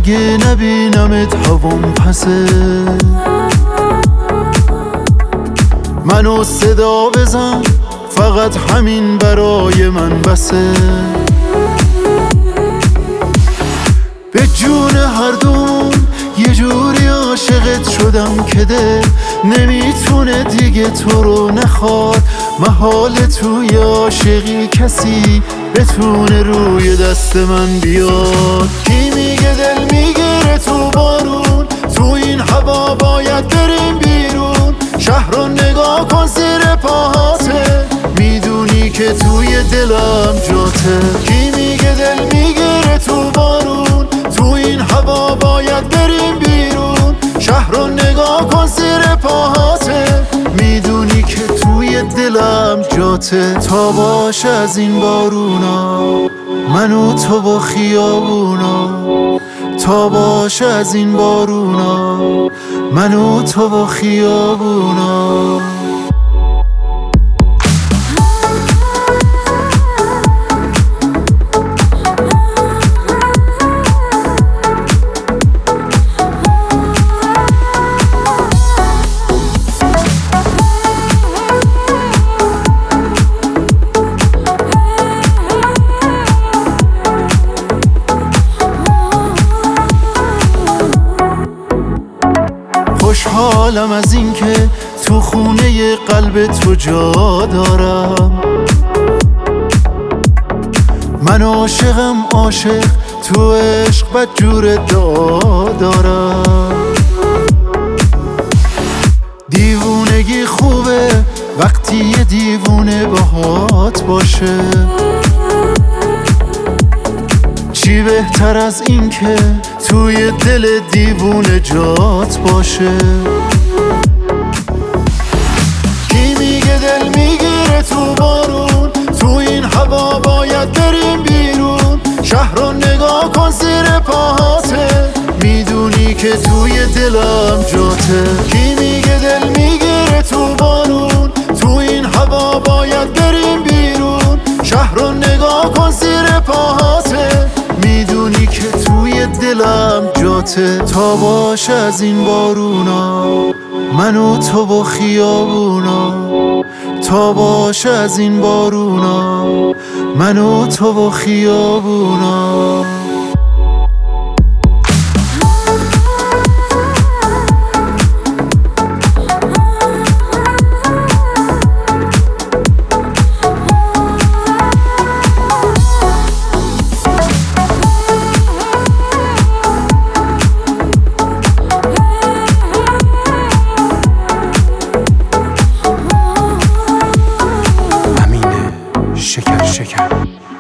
اگه نبینمت هوام پسه، منو صدا بزن فقط همین برای من بسه. به جون هر دوم یه جوری عاشقت شدم که ده نمیتونه دیگه تو رو نخواد. محال توی عاشقی کسی بتونه روی دست من بیاد. کی میگه دل میگیره تو بارون، تو این هوا باید بریم بیرون. شهر رو نگاه کن زیر پاهاته، میدونی که توی دلم جاته. کی میگه دل میگیره تو بارون، تو این هوا باید بریم بیرون. شهر رو نگاه کن زیر پاهاته، میدونی که توی دلم جاته. تا باشه از این بارونا من و تو با خیابونا، تا باشه از این بارونا من و تو با خیابونا. خوشحالم از این که تو خونه قلب تو جا دارم. من عاشقم عاشق، تو عشق بدجور دعا دارم. دیوونگی خوبه وقتی یه دیوونه باهات باشه. چی بهتر از این که توی دل دیوونه جات باشه. کی میگه دل میگیره تو بارون، تو این هوا باید بریم بیرون. شهر رو نگاه کن زیر پاهاته، میدونی که توی دلم جاته. کی میگه دل میگیره تو بارون، تو این هوا باید بریم بیرون. شهر رو نگاه کن زیر پاهاته، میدونی که توی دلم جاته. تا باشه از این بارونا من و تو با خیابونا، تا باشه از این بارونا من و تو با خیابونا. شکر